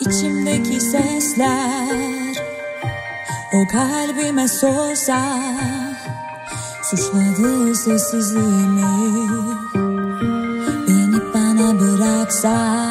içimdeki sesler o kalbime sorsa, suçladığı sessizliğimi beni bana bıraksa.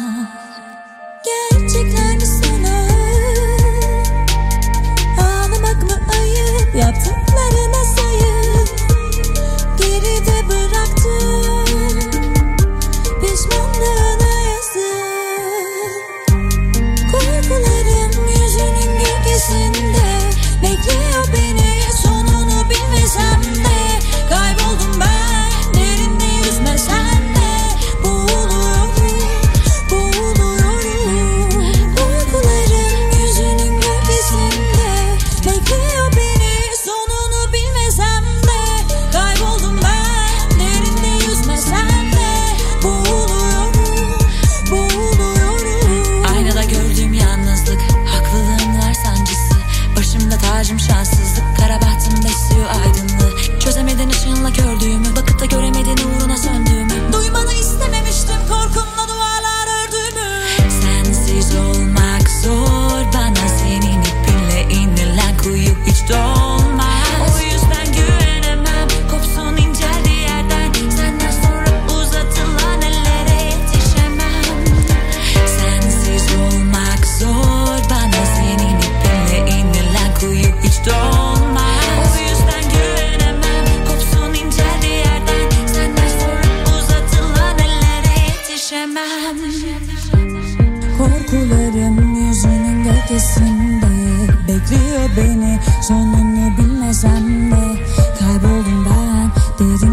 Gerçekler mi sanır, ağlamak mı ayıp, yaptıklarına sayıp geride bıraktım pişmanlığına yazık. Korkularım yüzünün gölgesinde bekliyor beni, sonunu bilmesem de kayboldum ben derinde yüzmesem de boğuluyorum, boğuluyorum. Korkularım yüzünün gölgesinde bekliyor beni, sonunu bilmesem de kayboldum ben derinde yüzmesem de boğuluyorum, boğuluyorum. Aynada gördüğüm yalnızlık, haklılığımlar sancısı, başımda tacım şanssızlık, kara bahtım besliyor aydınlığı. Çözemedin ışığınla gördüğümü, bakıp da göremedin uğruna söndüğümü. Duymanı istememiştim, korkumla duvarlar ördüğümü. Sensiz olmak zor bana, senin ipinle inilen kuyu hiç dolmaz. O yüzden güvenemem, kopsun inceldiği yerden, senden sonra uzatılan ellere yetişemem. Sensiz olmak zor bana, senin ipinle inilen kuyu hiç dolmaz. O yüzden güvenemem, kopsun inceldiği yerden, senden sonra uzatılan ellere yetişemem. Korkularım yüzünün gölgesinde bekliyor beni, sonunu bilmesem de kayboldum ben derin